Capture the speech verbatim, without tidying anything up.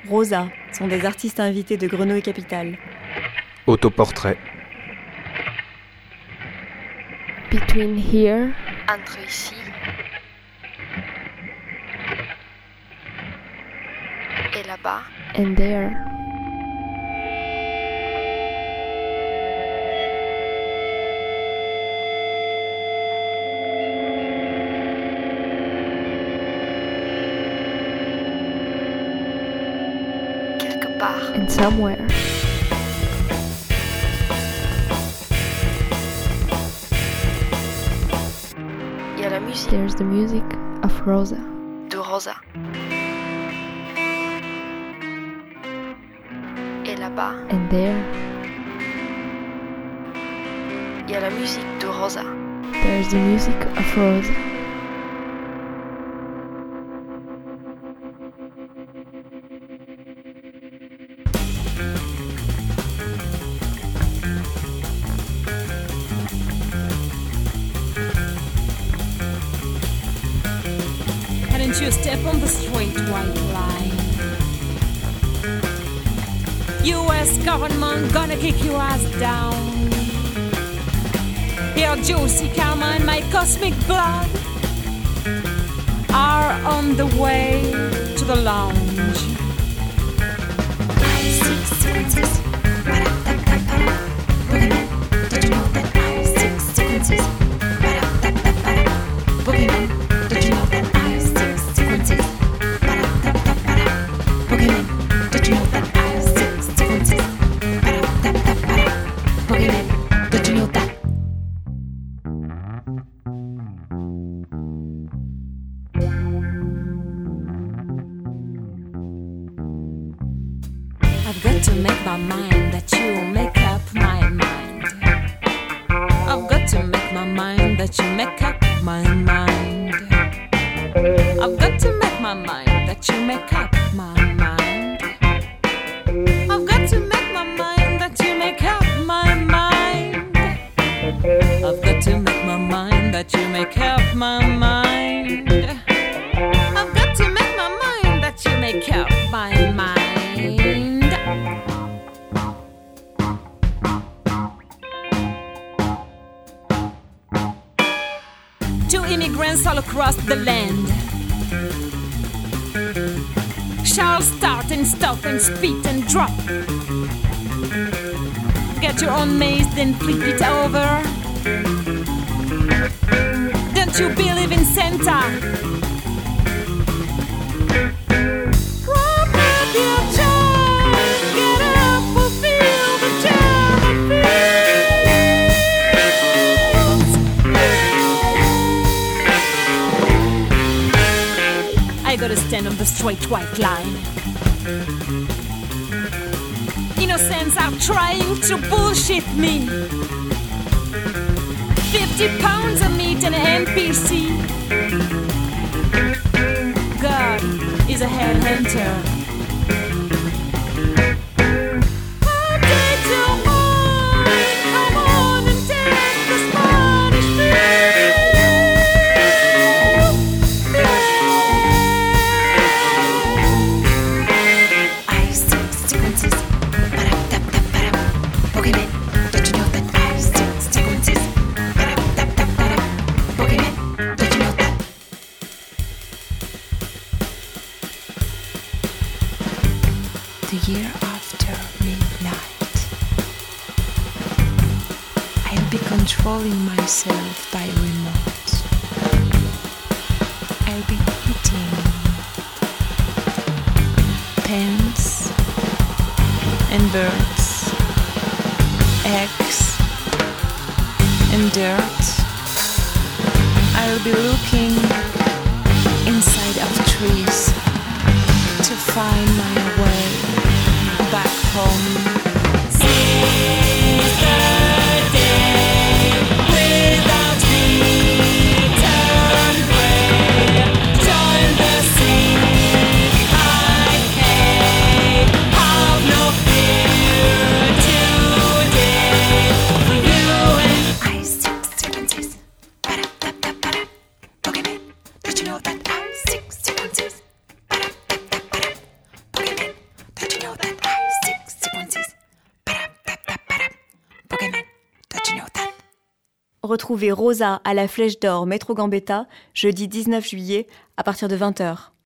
Rosa sont des artistes invités de Grenouille Capitale. Autoportrait. Between here, entre ici et là-bas, and there. quelque part. And somewhere. Il y a la musique There's the music of Rosa. de Rosa. Et là-bas, And there, il y a la musique de Rosa. there's the music of Rosa. Hadn't you step on the straight white line? U S government gonna kick your ass down. Here Josie, Karma and my cosmic blood are on the way to the lounge. I've got to make my mind that you make up my mind. I've got to make my mind that you make up my mind. I've got to make my mind that you make up my mind. I've got to make my mind that you make up my mind. I've got to make my mind that you make up my mind. I've got to make my mind that you make up my mind. Two immigrants all across the land shall start and stop and spit and drop. Get your own maze, then flip it over. Don't you believe in Santa? Prop up your child, get up, fulfill the child I gotta stand on the straight white line. Innocents are trying to bullshit me. Fifty pounds of meat and an N P C. God is a headhunter. I'll take your mind. Come on and take the Spanish The year after midnight, I'll be controlling myself by remote. I'll be eating pens and birds, eggs and dirt. I'll be looking inside of trees to find my way back home. know that? I six sequences. Ba-dum, tap, tap, ba-dum. Pokémon, don't you know that? Retrouvez Rosa à la Flèche d'Or Métro Gambetta, jeudi dix-neuf juillet, à partir de vingt heures.